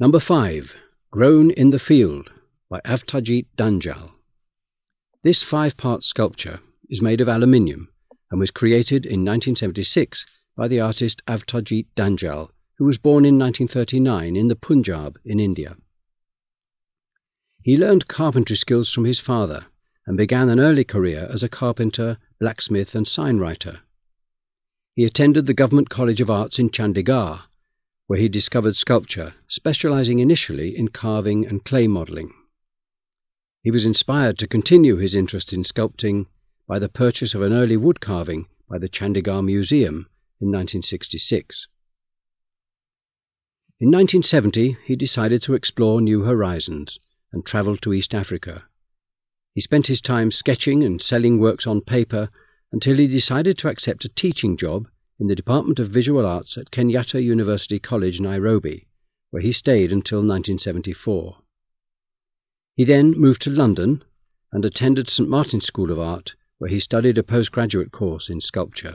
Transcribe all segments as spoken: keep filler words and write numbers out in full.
Number five. Grown in the Field by Avtajit Danjal. This five-part sculpture is made of aluminium and was created in nineteen seventy-six by the artist Avtajit Danjal, who was born in nineteen thirty-nine in the Punjab in India. He learned carpentry skills from his father and began an early career as a carpenter, blacksmith and signwriter. He attended the Government College of Arts in Chandigarh, where he discovered sculpture, specialising initially in carving and clay modelling. He was inspired to continue his interest in sculpting by the purchase of an early wood carving by the Chandigarh Museum in nineteen sixty-six. In nineteen seventy, he decided to explore new horizons and travelled to East Africa. He spent his time sketching and selling works on paper until he decided to accept a teaching job in the Department of Visual Arts at Kenyatta University College, Nairobi, where he stayed until nineteen seventy-four. He then moved to London and attended Saint Martin's School of Art, where he studied a postgraduate course in sculpture.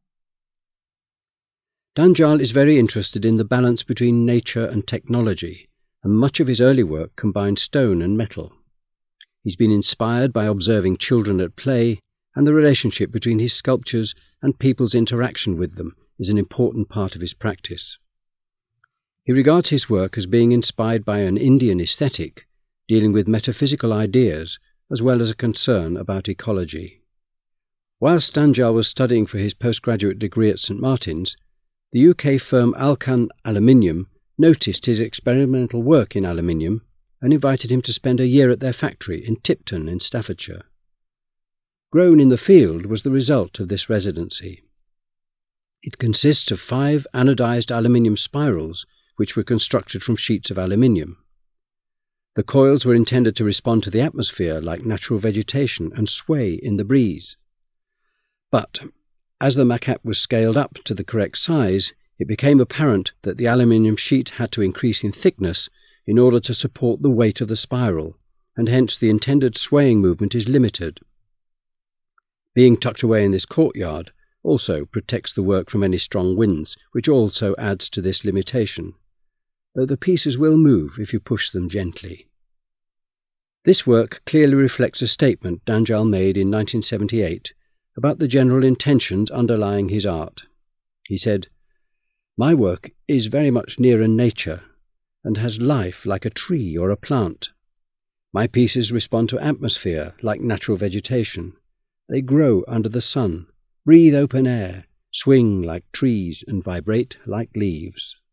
Danjal is very interested in the balance between nature and technology, and much of his early work combined stone and metal. He's been inspired by observing children at play, and the relationship between his sculptures and people's interaction with them is an important part of his practice. He regards his work as being inspired by an Indian aesthetic, dealing with metaphysical ideas as well as a concern about ecology. Whilst Danjal was studying for his postgraduate degree at Saint Martin's, the U K firm Alcan Aluminium noticed his experimental work in aluminium and invited him to spend a year at their factory in Tipton in Staffordshire. Grown in the Field was the result of this residency. It consists of five anodized aluminium spirals which were constructed from sheets of aluminium. The coils were intended to respond to the atmosphere like natural vegetation and sway in the breeze. But as the maquette was scaled up to the correct size, it became apparent that the aluminium sheet had to increase in thickness in order to support the weight of the spiral, and hence the intended swaying movement is limited. Being tucked away in this courtyard also protects the work from any strong winds, which also adds to this limitation, though the pieces will move if you push them gently. This work clearly reflects a statement Danjal made in nineteen seventy-eight about the general intentions underlying his art. He said, "My work is very much nearer nature and has life like a tree or a plant. My pieces respond to atmosphere like natural vegetation. They grow under the sun, breathe open air, swing like trees and vibrate like leaves."